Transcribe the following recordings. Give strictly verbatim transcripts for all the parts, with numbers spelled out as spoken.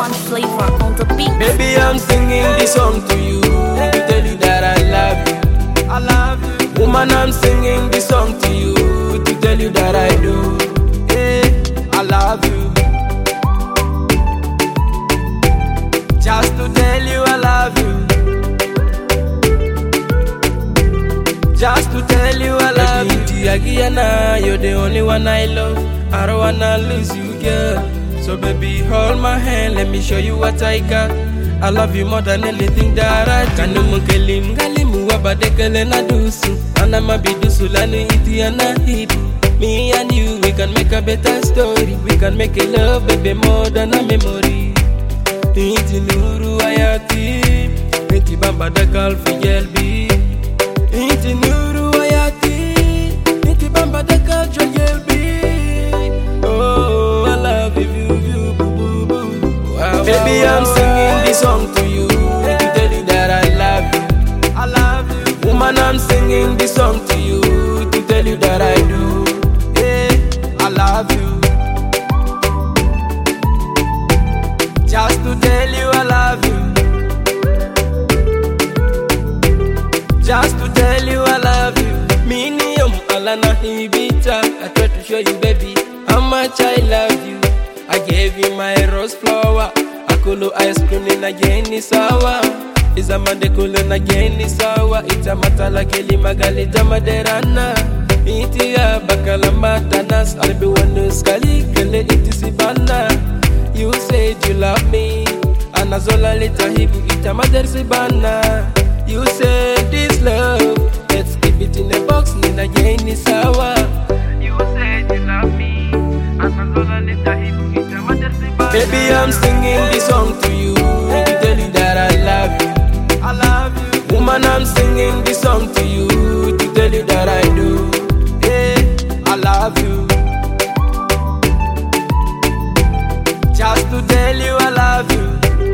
One Flavor on the beat. Baby, I'm singing this song to you to tell you that I love you. I love you. Woman, I'm singing this song to you to tell you that I do. Hey, I love you. Just to tell you I love you. Just to tell you I love you. Tiagiana, you're the only one I love. I don't wanna lose you, girl. So baby, hold my hand, let me show you what I got. I love you more than anything that I do. Kanu mkelim galimu wabadekele na dusu. Anama bidusu lanu iti anahibu. Me and you, we can make a better story. We can make a love, baby, more than a memory. Inti nuru ayati, inti bamba da kalfi yelbi. Inti nuru ayati, inti bamba da kalfi yelbi. Oh, I love you, you, you, boo, boo, boo. Wow, baby, wow, I'm wow, singing this song to you to tell you that I love you. I love you. Woman, I'm singing this song to you to tell you that I do. Yeah, I love you. Just to tell you I love you. Just to tell you I love you. Minium alana hibita. I try to show you, baby, how much I love you. I gave you my rose flower. Akulu ice cream in a geni sawa. Is a man de kulu na geni sawa. It's a matala keli magalita maderana. Iti ya bakala matanas. I'll be one to skali kele iti sibana. You said you love me, and azola lita hibu ita mader sibana. You said this love, let's keep it in a box, nina yeni sawa. You said you love me, and azola lita hibu ita mader sibana. Baby, I'm singing this song to you to tell you that I love you. I love you. Woman, I'm singing this song to you to tell you that I do. Hey, I love you. Just to tell you I love you.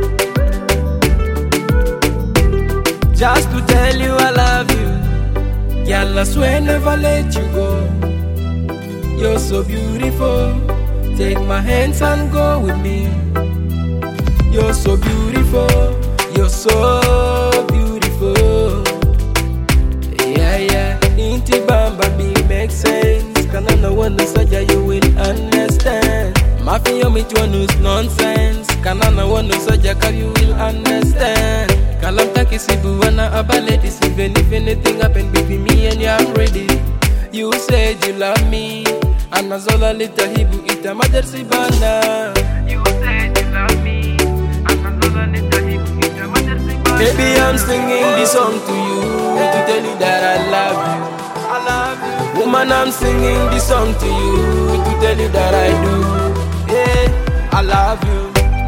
Just to tell you I love you. Girl, I swear never let you go. You're so beautiful. Take my hands and go with me. You're so beautiful. You're so beautiful. Yeah, yeah. Inti bamba be makes sense. Can I know one saja you will understand. Mafia me to news nonsense. Can I know one saja you will understand. Kalam taki sibu wana abale this. Even if anything happen between me and you, I'm ready. You said you love me, and azola lita hibu ita mader sibana. You said you love me, and azola lita hibu ita mader sibana. Baby, I'm singing this song to you to tell you that I love you. I love you. Woman, I'm singing this song to you to tell you that I do. Yeah, I love you.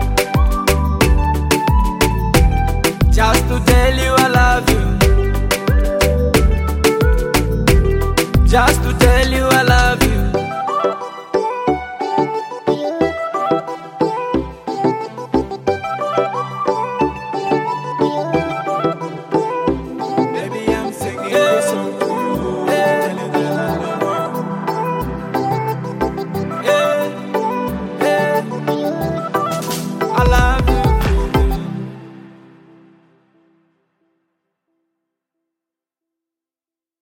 Just to tell you I love you. Just to tell you I love you.